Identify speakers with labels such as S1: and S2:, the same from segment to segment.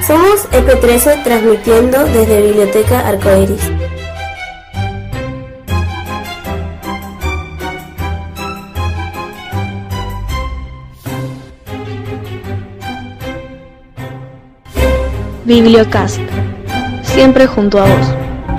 S1: Somos EP13 transmitiendo desde Biblioteca Arcoiris.
S2: Bibliocast, siempre junto a vos.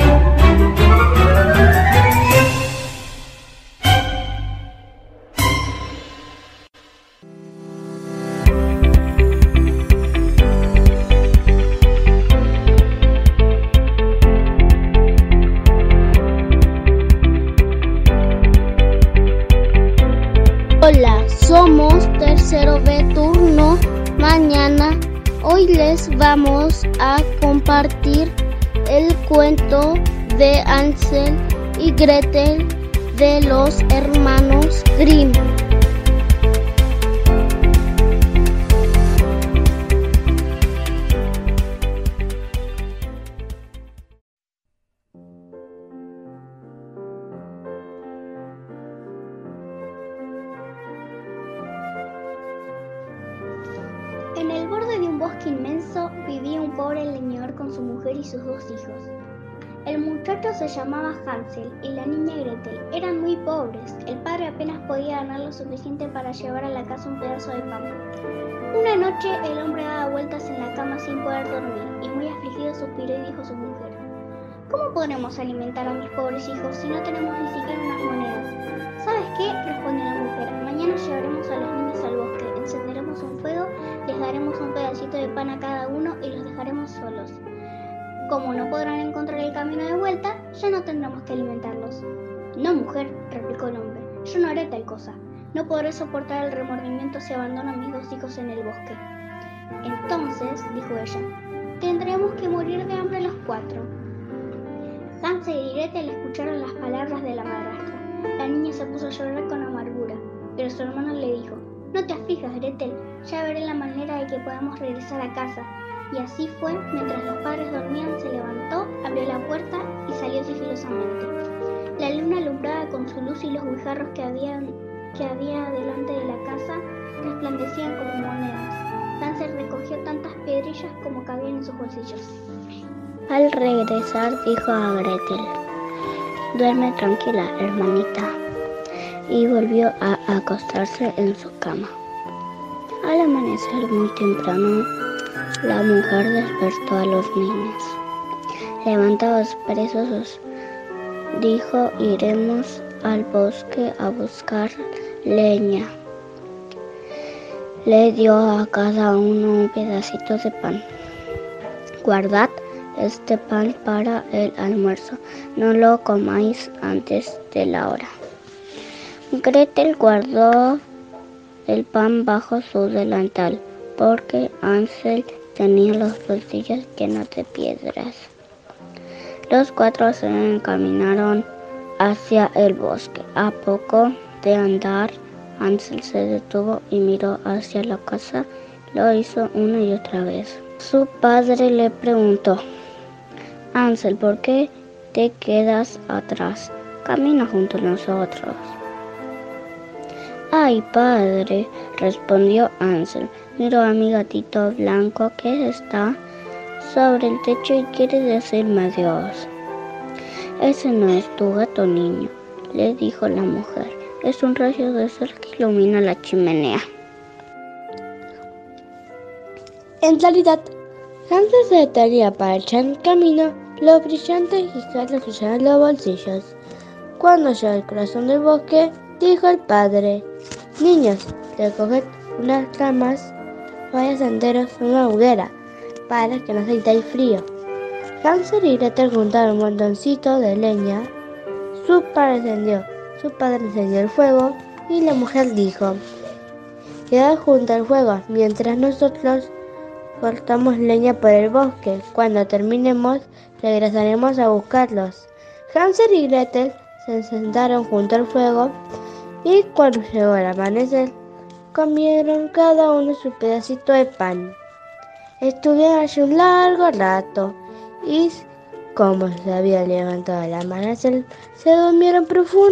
S3: Hola, somos tercero B turno mañana. Hoy les vamos a compartir el cuento de Hansel y Gretel de los hermanos Grimm. En el borde de un bosque inmenso vivía un pobre leñador con su mujer y sus 2 hijos. El muchacho se llamaba Hansel y la niña Gretel. Eran muy pobres. El padre apenas podía ganar lo suficiente para llevar a la casa un pedazo de pan. Una noche el hombre daba vueltas en la cama sin poder dormir y muy afligido suspiró y dijo a su mujer: ¿Cómo podremos alimentar a mis pobres hijos si no tenemos ni siquiera unas monedas? ¿Sabes qué?, respondió la mujer. Mañana llevaremos a los niños al bosque, encenderemos un fuego, les daremos un pedacito de pan a cada uno y los dejaremos solos. Como no podrán encontrar el camino de vuelta, ya no tendremos que alimentarlos. No, mujer, replicó el hombre, yo no haré tal cosa. No podré soportar el remordimiento si abandono a mis 2 hijos en el bosque. Entonces, dijo ella, tendremos que morir de hambre los 4. Hansel y Gretel escucharon las palabras de la madrastra. La niña se puso a llorar con amargura, pero su hermano le dijo: no te aflijas, Gretel, ya veré la manera de que podamos regresar a casa. Y así fue. Mientras los padres dormían, se levantó, abrió la puerta y salió sigilosamente. La luna alumbraba con su luz y los guijarros que había delante de la casa resplandecían como monedas. Hansel recogió tantas piedrillas como cabían en sus bolsillos. Al regresar dijo a Gretel: duerme tranquila, hermanita. Y volvió a acostarse en su cama. Al amanecer muy temprano, la mujer despertó a los niños. Levantaos, perezosos, dijo, iremos al bosque a buscar leña. Le dio a cada uno un pedacito de pan. Guardad este pan para el almuerzo, no lo comáis antes de la hora. Gretel guardó el pan bajo su delantal, porque Hansel tenía los bolsillos llenos de piedras. Los 4 se encaminaron hacia el bosque. A poco de andar, Hansel se detuvo y miró hacia la casa. Lo hizo una y otra vez. Su padre le preguntó: Hansel, ¿por qué te quedas atrás? Camina junto a nosotros. Ay, padre, respondió Hansel, miro a mi gatito blanco que está sobre el techo y quiere decirme adiós. Ese no es tu gato, niño, le dijo la mujer. Es un rayo de sol que ilumina la chimenea. En realidad, Hansel se detenía para echar en camino los brillantes guijarros que llenan los bolsillos. Cuando llegó al corazón del bosque, dijo el padre: niños, recoged unas ramas, vaya senderos, una hoguera, para que no sintáis frío. Hansel y Gretel juntaron un montoncito de leña. Su padre encendió el fuego y la mujer dijo: quedad junto al fuego, mientras nosotros cortamos leña por el bosque. Cuando terminemos, regresaremos a buscarlos. Hansel y Gretel se sentaron junto al fuego y cuando llegó el amanecer, comieron cada uno su pedacito de pan. Estuvieron allí un largo rato y, como se había levantado el amanecer, se durmieron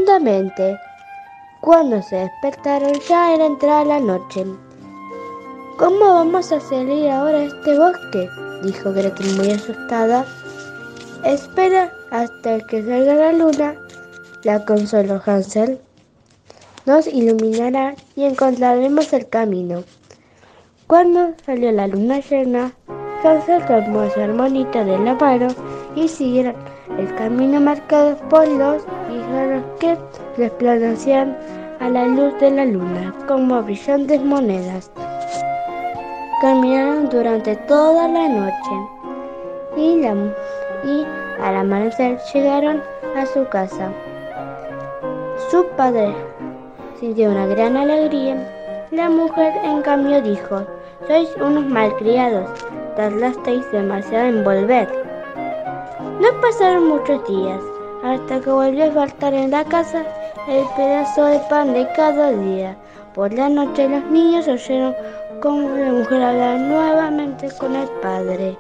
S3: profundamente. Cuando se despertaron ya era entrada la noche.
S4: ¿Cómo vamos a salir ahora a este bosque?, dijo Gretel muy asustada. Espera hasta que salga la luna, la consoló Hansel. Nos iluminará y encontraremos el camino. Cuando salió la luna llena, Hansel tomó a su hermanita de la mano y siguieron el camino marcado por los guijarros que resplandecían a la luz de la luna como brillantes monedas. Caminaron durante toda la noche y al amanecer llegaron a su casa. Su padre sintió una gran alegría. La mujer, en cambio, dijo: «Sois unos malcriados, tardasteis demasiado en volver». No pasaron muchos días hasta que volvió a faltar en la casa el pedazo de pan de cada día. Por la noche los niños oyeron cómo la mujer hablaba nuevamente con el padre.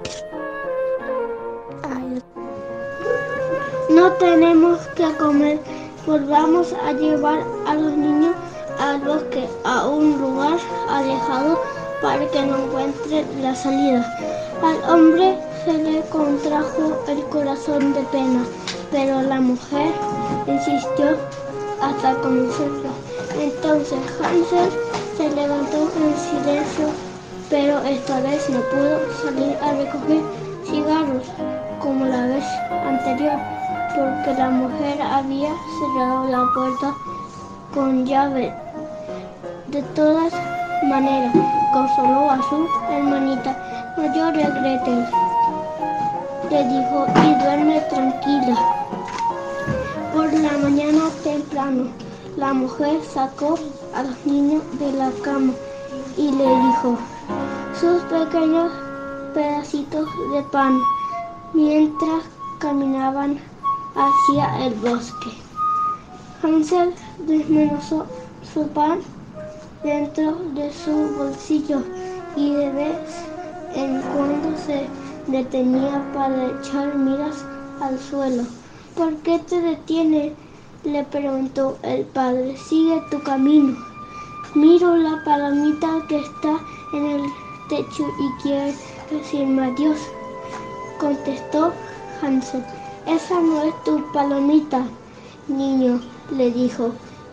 S5: No tenemos que comer, volvamos a llevar a los niños al bosque, a un lugar alejado para que no encuentren la salida. Al hombre se le contrajo el corazón de pena, pero la mujer insistió hasta convencerlo. Entonces Hansel se levantó en silencio, pero esta vez no pudo salir a recoger cigarros como la vez anterior, porque la mujer había cerrado la puerta con llave. De todas maneras, consoló a su hermanita. «No llores, Gretel», le dijo, «y duerme tranquila». Por la mañana temprano, la mujer sacó a los niños de la cama y le dijo sus pequeños pedacitos de pan mientras caminaban hacia el bosque. Hansel desmenuzó su pan dentro de su bolsillo y de vez en cuando se detenía para echar miras al suelo. «¿Por qué te detienes?», le preguntó el padre. «Sigue tu camino». «Miro la palomita que está en el techo y quiere decirme adiós», contestó Hansel. «Esa no es tu palomita, niño», le dijo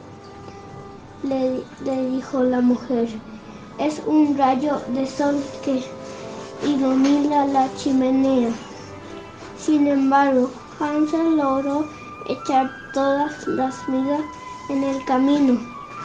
S5: la mujer. «Es un rayo de sol que ilumina la chimenea». Sin embargo, Hansel logró echar todas las migas en el camino.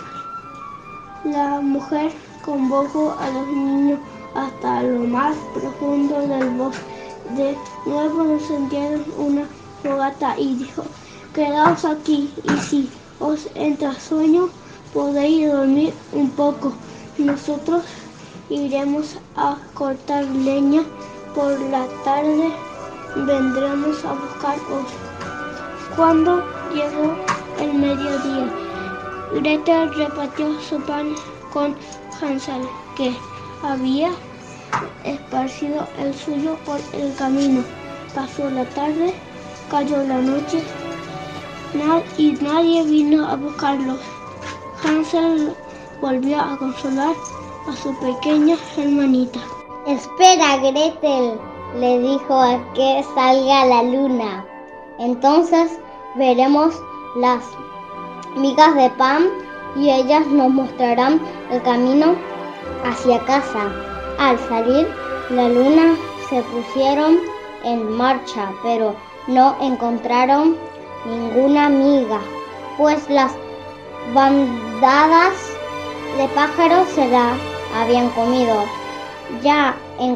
S5: La mujer convocó a los niños hasta lo más profundo del bosque. De nuevo encendieron una fogata y dijo: «Quedaos aquí y si os entra sueño podéis dormir un poco. Nosotros iremos a cortar leña. Por la tarde vendremos a buscaros». Cuando llegó el mediodía, Gretel repartió su pan con Hansel, que había esparcido el suyo por el camino. Pasó la tarde, cayó la noche y nadie vino a buscarlos. Hansel volvió a consolar a su pequeña hermanita.
S3: «Espera, Gretel», le dijo, «a que salga la luna. Entonces veremos las migas de pan y ellas nos mostrarán el camino hacia casa». Al salir la luna se pusieron en marcha, pero no encontraron ninguna miga, pues las bandadas de pájaros se la habían comido. «Ya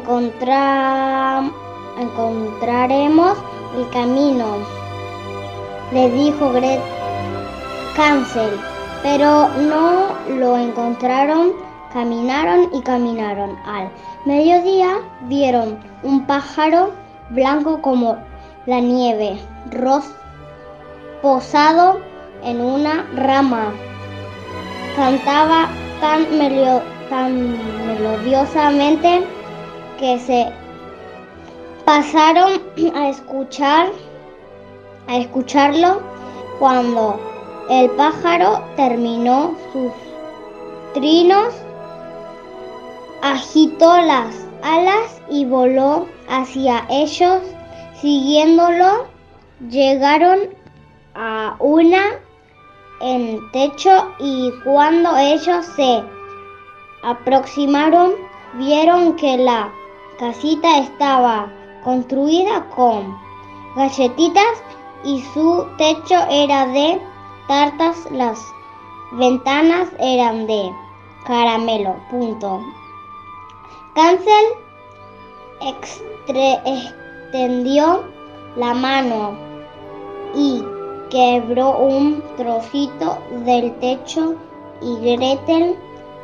S3: encontraremos el camino», le dijo Hansel, pero no lo encontraron. Caminaron y caminaron. Al mediodía vieron un pájaro blanco como la nieve, posado en una rama. Cantaba tan melodiosamente que se pasaron a escucharlo. Cuando el pájaro terminó sus trinos, agitó las alas y voló hacia ellos. Siguiéndolo, llegaron a una en techo y cuando ellos se aproximaron, vieron que la casita estaba construida con galletitas y su techo era de tartas, las ventanas eran de caramelo. Hansel extendió la mano y quebró un trocito del techo y Gretel,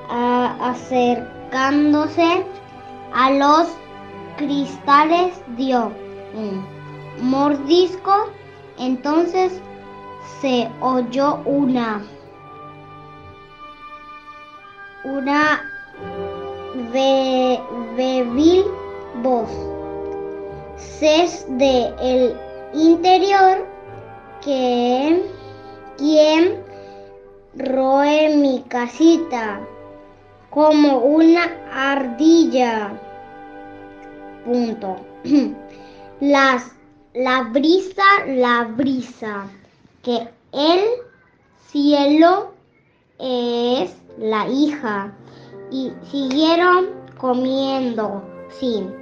S3: acercándose a los cristales, dio un mordisco. Entonces se oyó una débil voz desde el interior: ¿Quién roe mi casita como una ardilla? La brisa, que el cielo es la hija. Y siguieron comiendo sin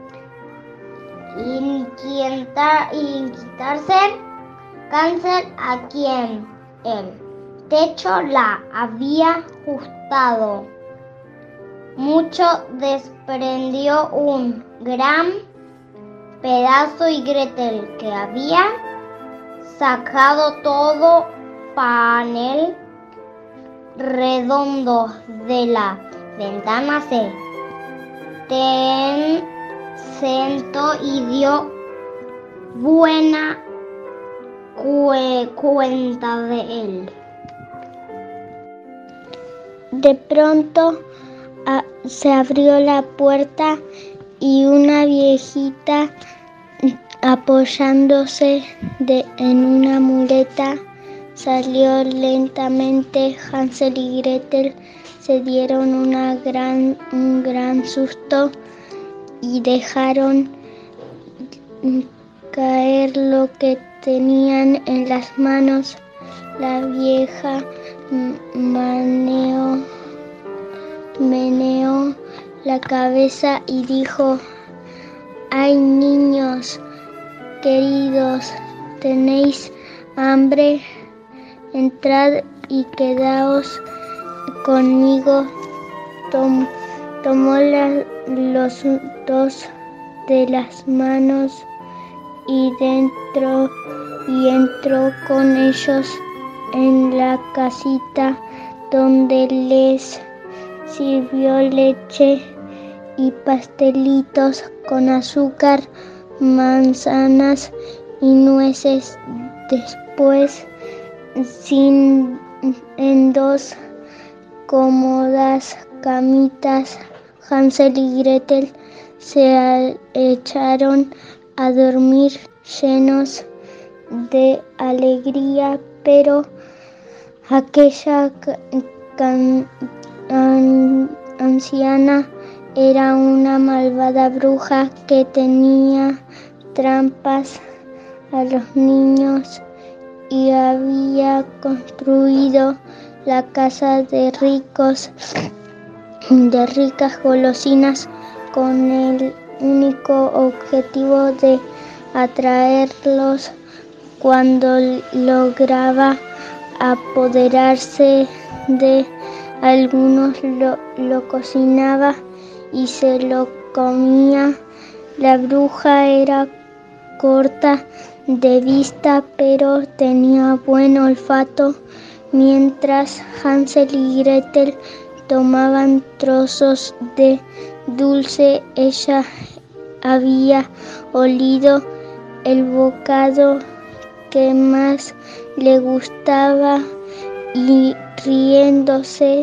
S3: inquietarse. Hansel, a quien el techo la había gustado mucho, desprendió un gran pedazo y Gretel, que había sacado todo panel redondo de la ventana, se sentó y dio buena cuenta de él.
S5: De pronto se abrió la puerta y una viejita, apoyándose en una muleta, salió lentamente. Hansel y Gretel se dieron un gran susto y dejaron caer lo que tenían en las manos. La vieja meneó la cabeza y dijo: ¡Ay, niños queridos! ¿Tenéis hambre? Entrad y quedaos conmigo. Tomó los dos de las manos y entró con ellos en la casita, donde les sirvió leche y pastelitos con azúcar, manzanas y nueces. Después, en dos cómodas camitas, Hansel y Gretel se echaron a dormir llenos de alegría, pero aquella anciana era una malvada bruja que tenía trampas a los niños y había construido la casa de ricas golosinas con el único objetivo de atraerlos. Cuando lograba apoderarse de algunos, lo cocinaba y se lo comía. La bruja era corta de vista, pero tenía buen olfato. Mientras Hansel y Gretel tomaban trozos de dulce, ella había olido el bocado que más le gustaba y, riéndose,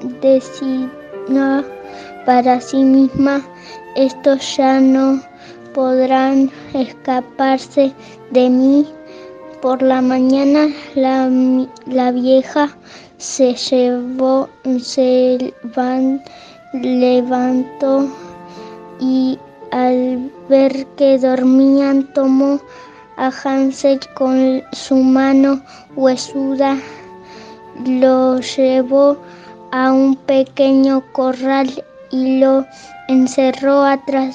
S5: decía para sí misma: estos ya no podrán escaparse de mí. Por la mañana la vieja se levantó y al ver que dormían tomó a Hansel con su mano huesuda, lo llevó a un pequeño corral y lo encerró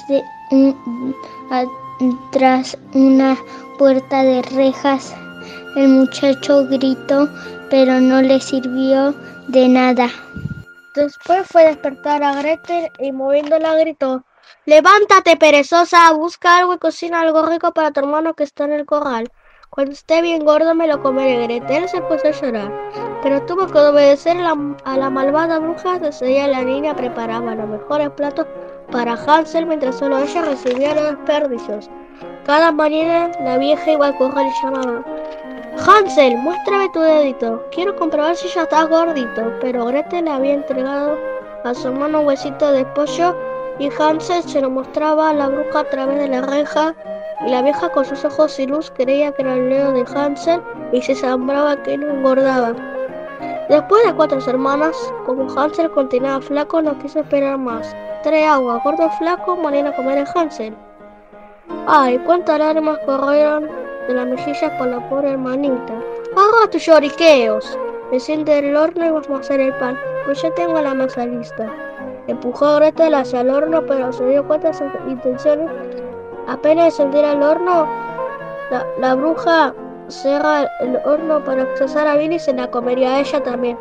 S5: tras una puerta de rejas. El muchacho gritó, pero no le sirvió de nada. Después fue a despertar a Gretel y moviéndola gritó: «¡Levántate, perezosa! Busca algo y cocina algo rico para tu hermano que está en el corral. Cuando esté bien gordo me lo comeré». Gretel se puso a llorar, pero tuvo que obedecer a la malvada bruja. Desde ella la niña preparaba los mejores platos para Hansel mientras solo ella recibía los desperdicios. Cada mañana la vieja iba al corral y llamaba: «Hansel, muéstrame tu dedito, quiero comprobar si ya estás gordito». Pero Gretel le había entregado a su hermano un huesito de pollo y Hansel se lo mostraba a la bruja a través de la reja, y la vieja con sus ojos sin luz creía que era el dedo de Hansel y se asombraba que no engordaba. Después de 4 semanas, como Hansel continuaba flaco, no quiso esperar más. «Trae agua, gordo flaco, mañana comeré Hansel». Ay, cuántas lágrimas corrieron de las mejillas por la pobre hermanita. «Haga tus lloriqueos, enciende el horno y vamos a hacer el pan, pues ya tengo la masa lista». Empujó a Gretel hacia el horno, pero se dio cuenta de sus intenciones. Apenas encendiera el horno, la bruja cerra el horno para que se asara bien y se la comería a ella también.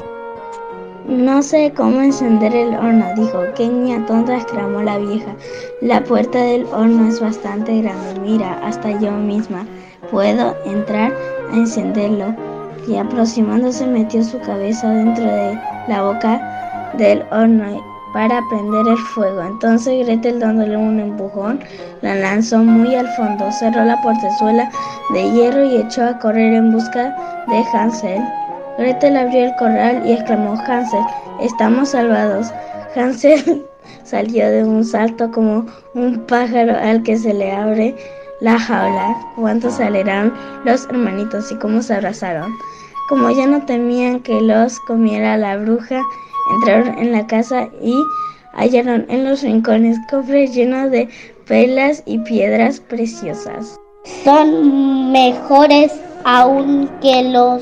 S4: «No sé cómo encender el horno», dijo. «¡Qué niña tonta!», exclamó la vieja. «La puerta del horno es bastante grande. Mira, hasta yo misma puedo entrar a encenderlo». Y aproximándose metió su cabeza dentro de la boca del horno para prender el fuego. Entonces Gretel, dándole un empujón, la lanzó muy al fondo, cerró la portezuela de hierro y echó a correr en busca de Hansel. Gretel abrió el corral y exclamó: «Hansel, estamos salvados». Hansel salió de un salto como un pájaro al que se le abre la jaula. Cuánto se alegraron los hermanitos y cómo se abrazaron. Como ya no temían que los comiera la bruja, entraron en la casa y hallaron en los rincones cofres llenos de perlas y piedras preciosas.
S5: «Son mejores aún que los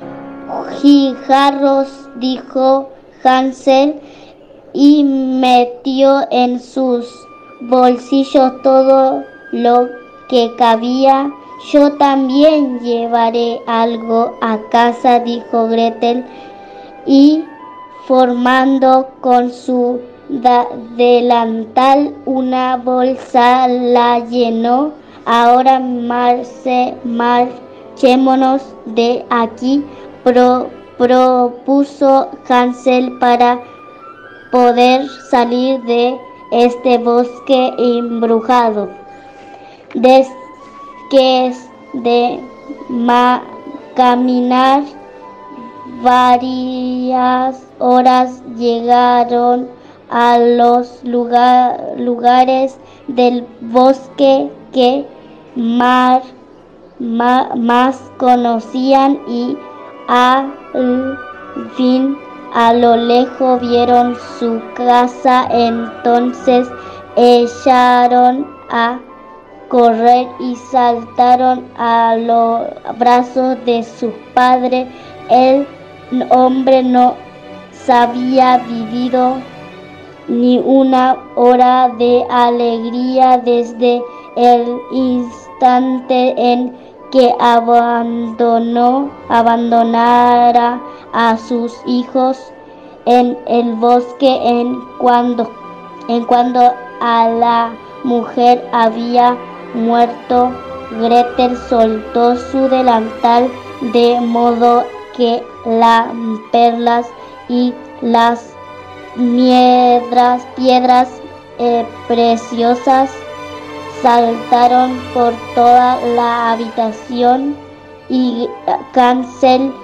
S5: guijarros», dijo Hansel, y metió en sus bolsillos todo lo que cabía. «Yo también llevaré algo a casa», dijo Gretel, y formando con su delantal una bolsa la llenó. «Ahora marchémonos de aquí», propuso Hansel, «para poder salir de este bosque embrujado». Después de caminar varias horas, llegaron a los lugares del bosque que más conocían, y al fin a lo lejos vieron su casa. Entonces echaron a correr y saltaron a los brazos de sus padres. El hombre no había vivido ni una hora de alegría desde el instante en que abandonara a sus hijos en el bosque. En cuanto a la mujer había muerto, Gretel soltó su delantal, de modo que las perlas y las piedras preciosas saltaron por toda la habitación, y Hansel,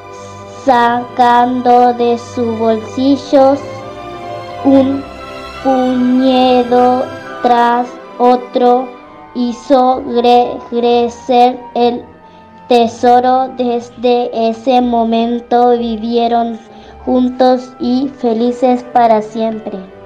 S5: sacando de sus bolsillos un puñado tras otro, hizo crecer el tesoro. Desde ese momento vivieron
S4: juntos y felices para siempre.